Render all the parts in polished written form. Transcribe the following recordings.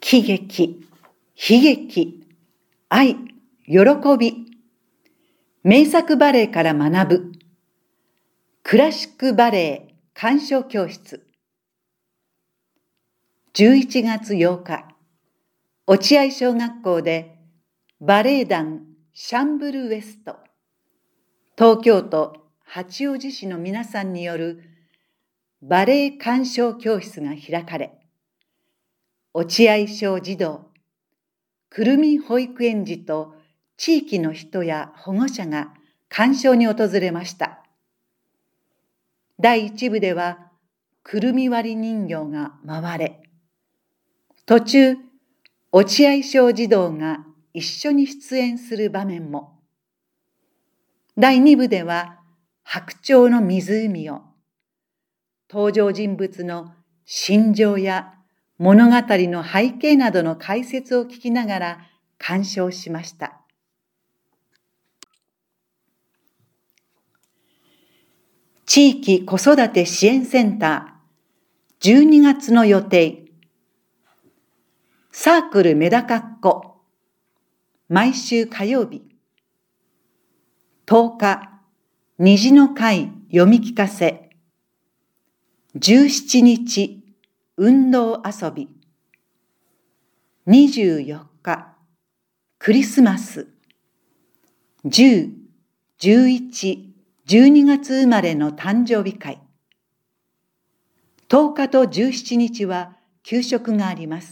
喜劇、悲劇、愛、喜び。名作バレエから学ぶ。クラシックバレエ鑑賞教室。11月8日、落合小学校でバレエ団シャンブルウエスト、東京都八王子市の皆さんによるバレエ鑑賞教室が開かれ、落合小児童、くるみ保育園児と地域の人や保護者が鑑賞に訪れました。第一部では、くるみ割り人形が回れ、途中、落合小児童が一緒に出演する場面も。第二部では、白鳥の湖を、登場人物の心情や物語の背景などの解説を聞きながら鑑賞しました。地域子育て支援センター12月の予定。サークルメダカっ子、毎週火曜日。10日、虹の会読み聞かせ。17日、運動遊び。24日、クリスマス。10、11、12月生まれの誕生日会。10日と17日は給食があります。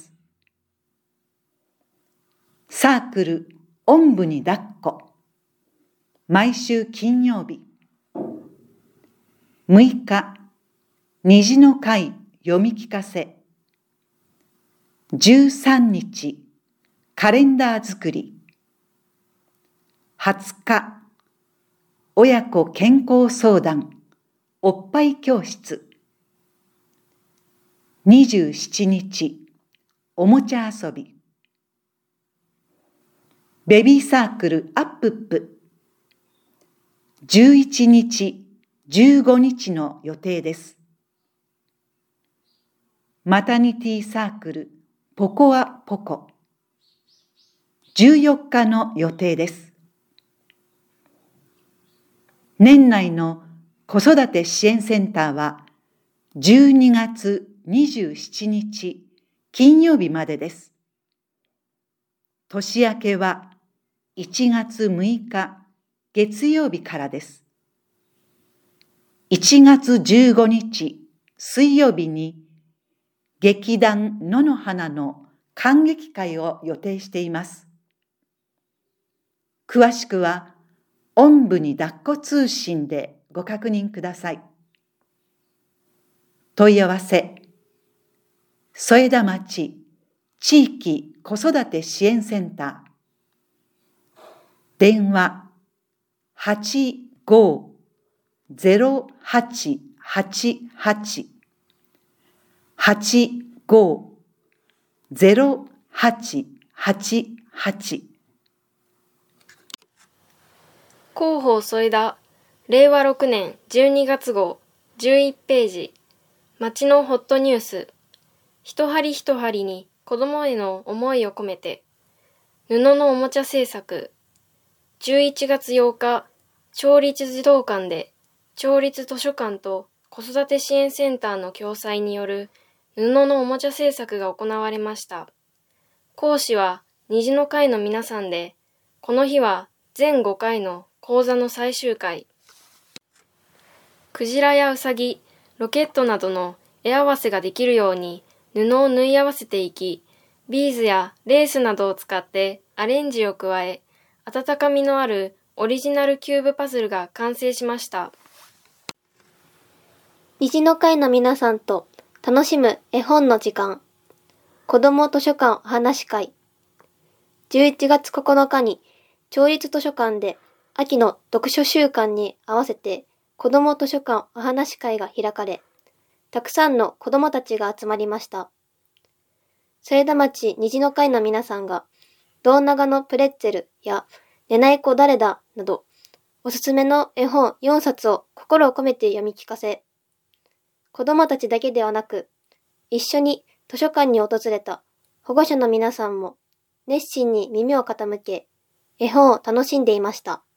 サークルおんぶに抱っこ。毎週金曜日。6日、虹の会読み聞かせ。13日、カレンダー作り。20日、親子健康相談、おっぱい教室。27日、おもちゃ遊び。ベビーサークルアップップ。11日、15日の予定です。マタニティサークルポコアポコ。14日の予定です。年内の子育て支援センターは12月27日金曜日までです。年明けは1月6日月曜日からです。1月15日水曜日に劇団野の花の観劇会を予定しています。詳しくはおんぶに抱っこ通信でご確認ください。問い合わせ、添田町地域子育て支援センター。電話85-0888 85-0888。 広報添田、令和6年12月号11ページ。町のホットニュース。一針一針に子供への思いを込めて。布のおもちゃ制作。11月8日、町立児童館で、町立図書館と子育て支援センターの共催による布のおもちゃ制作が行われました。講師は虹の会の皆さんで、この日は全5回の講座の最終回。クジラやウサギ、ロケットなどの絵合わせができるように布を縫い合わせていき、ビーズやレースなどを使ってアレンジを加え、温かみのあるオリジナルキューブパズルが完成しました。 虹の会の皆さんと楽しむ絵本の時間。子ども図書館お話会。11月9日に町立図書館で秋の読書週間に合わせて子ども図書館お話会が開かれ、たくさんの子どもたちが集まりました。添田町虹の会の皆さんが、胴長のプレッツェルや寝ない子誰だなど、おすすめの絵本4冊を心を込めて読み聞かせ、子どもたちだけではなく、一緒に図書館に訪れた保護者の皆さんも熱心に耳を傾け、絵本を楽しんでいました。